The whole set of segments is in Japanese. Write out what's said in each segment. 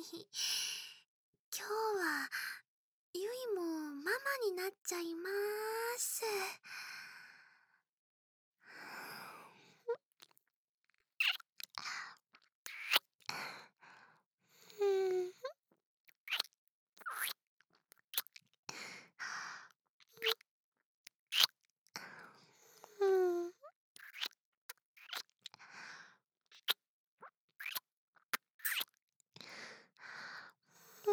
今日はゆいもママになっちゃいます。うん。うん。うん。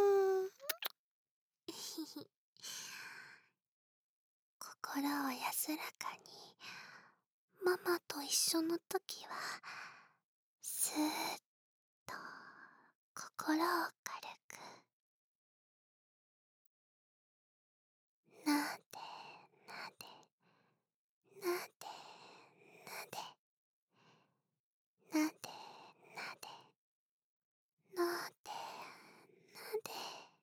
心を安らかにママと一緒の時はスーッと心を軽くなでなでなでなでなでなでなでなで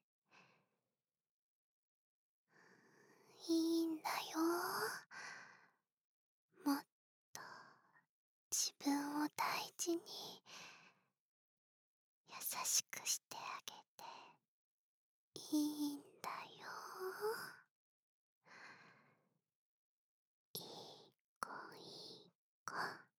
いいんだよ。もっと自分を大事に優しくしてあげていいんだよ。いい子いい子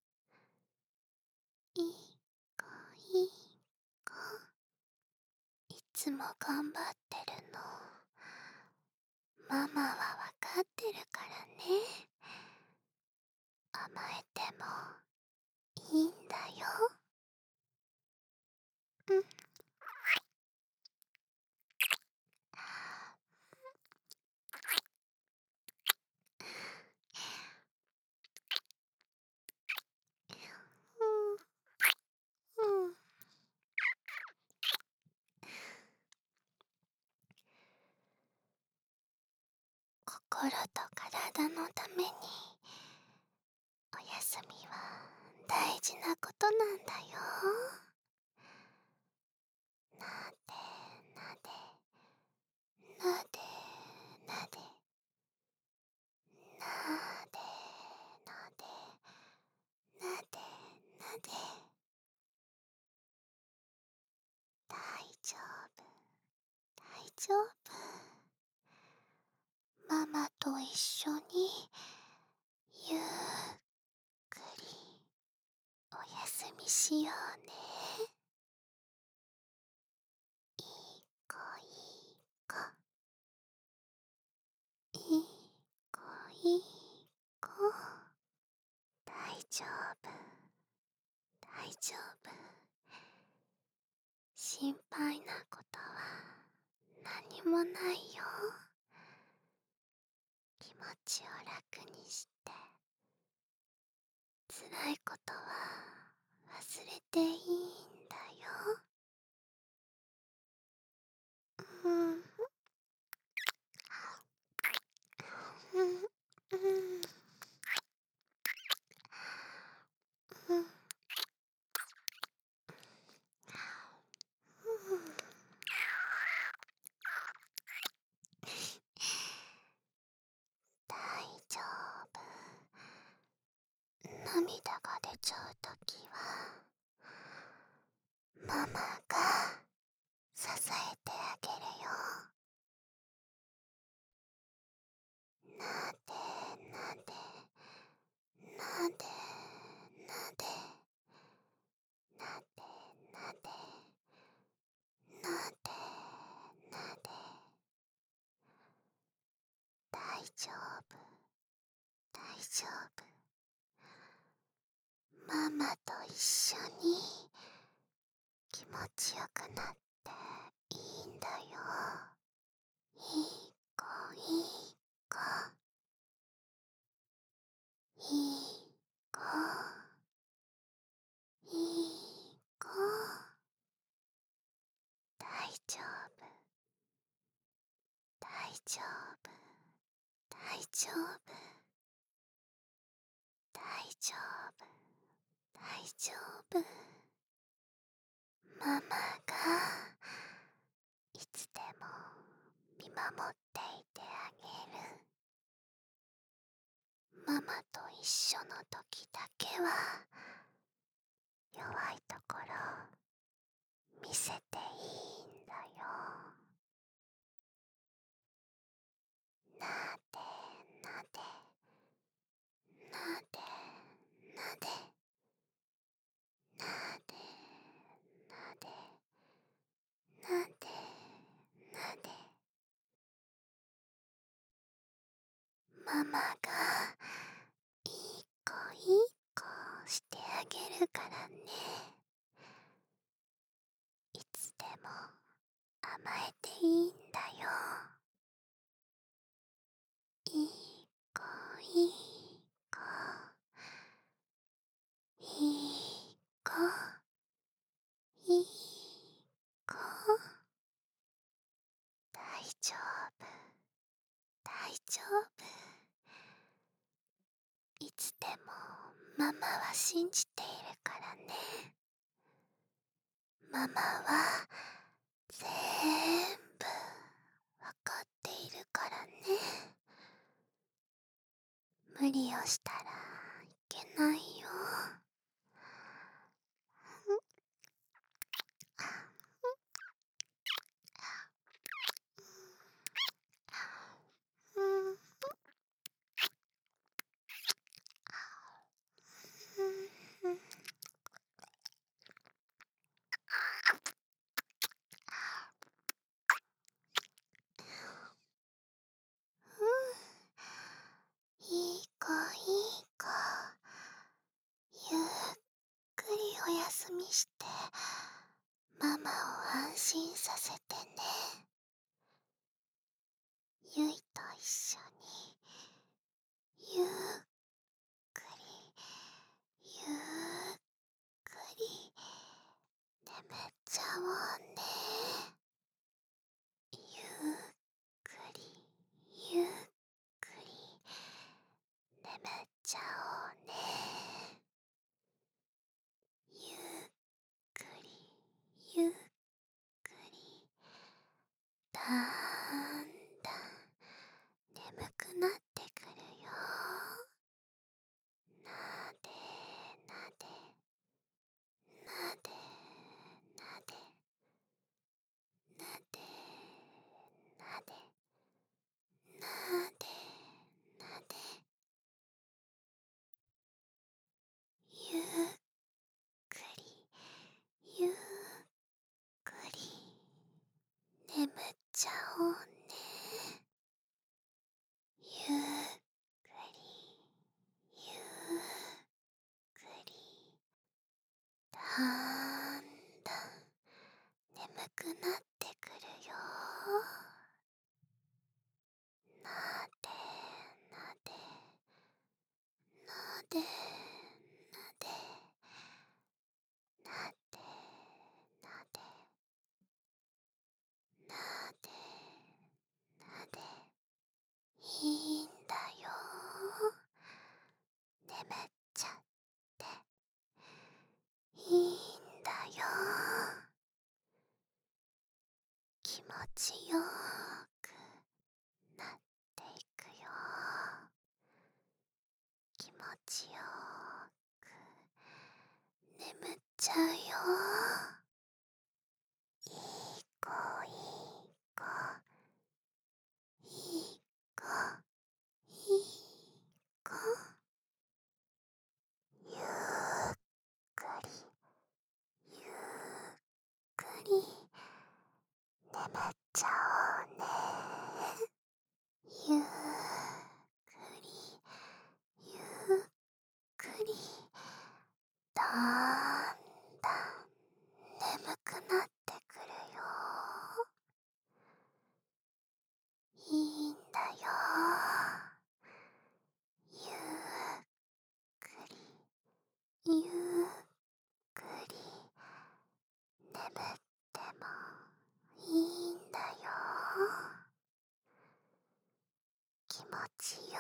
いい子いい子、いつも頑張ってるのママはわかってるからね。甘えてもいいんだよ。うん。うん。心と体のためにお休みは大事なことなんだよ。なでなでなでなでなでなでなでなで、大丈夫大丈夫。ママと一緒にゆっくりお休みしようね。いい子いい子いい子いい子、大丈夫大丈夫。心配なことは何もないよ。気持ちを楽にして辛いことは忘れていいんだよ。うん。うん。うん。うん。大丈夫。涙が出ちゃうときはママが支えてあげるよ。なでなでなでなでなでなでなでなで、大丈夫大丈夫。ママと一緒に気持ちよくなっていいんだよ。いい子いい子いい子いい子、大丈夫大丈夫大丈夫大丈夫大丈夫。ママがいつでも見守っていてあげる。ママと一緒の時だけは弱いところ見せていいんマがいい子いい子してあげるからね。いつでも甘えていいんだよ。いい子いい子いい子いい子。大丈夫大丈夫。いつでもママは信じているからね。ママはぜーんぶわかっているからね。無理をしたらいけないよ。うん、うんうん、いい子いい子、ゆっくりお休みしてママを安心させてね。ゆいと一緒にゆっくりゆっくり眠っちゃおうね。ゆっくりゆっくり眠っちゃおうね。ゆっくりゆっくり、だんだん眠くなってくるよ。なでなでなでなでなでなでなでなで、ゆっくりゆっくり眠っちゃおうね。ゆっくりゆっくり、だんだん眠くなってくるよ。なでなでなでなでなでなでなでなで、いいんだよ。眠っちゃっていいんだよ。気持ちよくなっていくよ。気持ちよく眠っちゃうよ。いい子いい子いい子いい子、ゆっくりゆっくり眠っちゃおうね。ゆっくりゆっくり、だんだん眠くなってくるよ。いいんだよ。ゆっくりゆっくり眠ってもいいんだよ。気持ちよ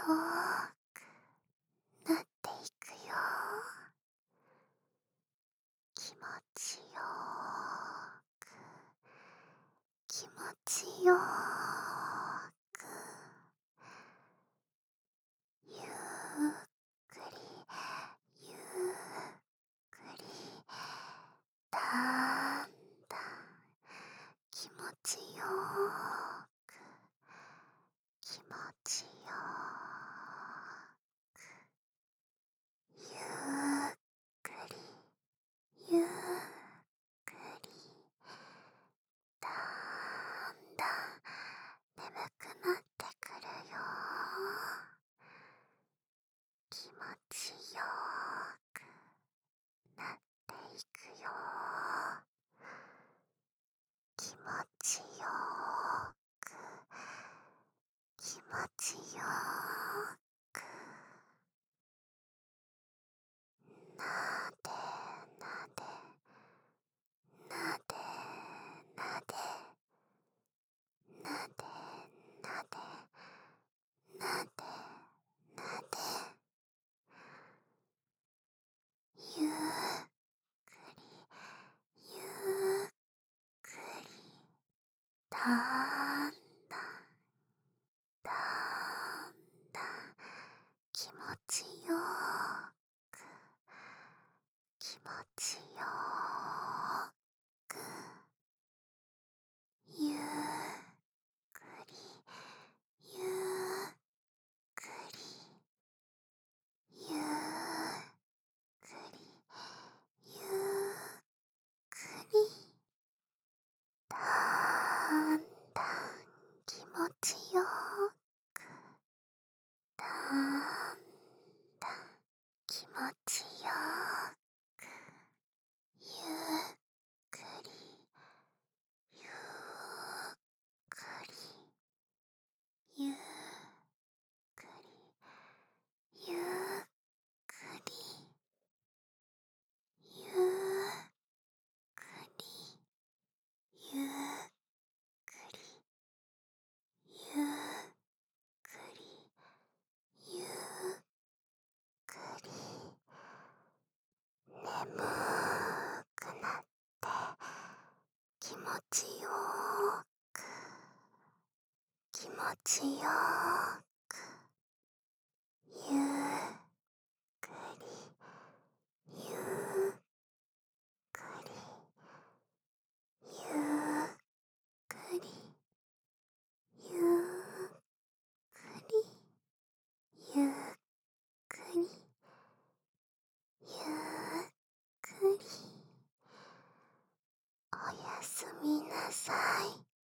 くなっていくよ。気持ちよく気持ちよく、ゆっくりゆっくり、だんだん気持ちよく気持ちよく、ゆっくりゆっくり、だんだん気持ちよく気持ちよくなでなでなでなでなでなでなでなでゆっくりゆっくりだんだんだんだん気持ちよく気持ちよくゆっくりゆっくりゆっくりゆっくりだんだん気持ちよくだんだん気持ちよくゆっくりゆっくりゆっくりゆっくりゆっくりゆっくりゆっくりゆっくり眠くなって気持ちよく気持ちよくゆっくりゆっくりゆっくりゆっくりゆっくりゆっくりおやすみなさい。